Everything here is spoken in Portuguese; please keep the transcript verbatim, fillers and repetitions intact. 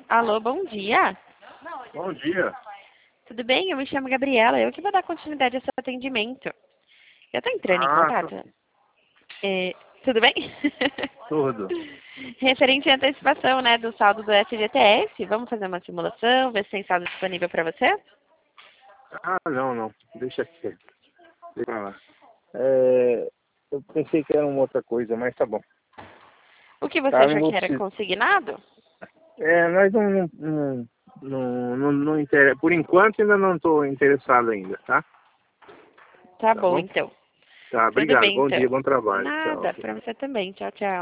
Alô, bom dia. Bom dia. Tudo bem? Eu me chamo Gabriela. Eu que vou dar continuidade ao seu atendimento. Eu estou entrando em Ah, contato. É, tudo bem? tudo. Referente à antecipação, né, do saldo do S G T S. Vamos fazer uma simulação, ver se tem saldo disponível para você? Ah, não, não. Deixa quieto. Deixa lá. É, eu pensei que era uma outra coisa, mas tá bom. O que você Tá, não achou vou que era precisar. consignado? É, nós não, não, não, não, não, não inter... Por enquanto ainda não estou interessado ainda, tá? Tá Tá bom, bom? então. Tá, Tudo obrigado. bem, Bom dia, então. bom trabalho. Tchau. Nada, para você também. Tchau, tchau.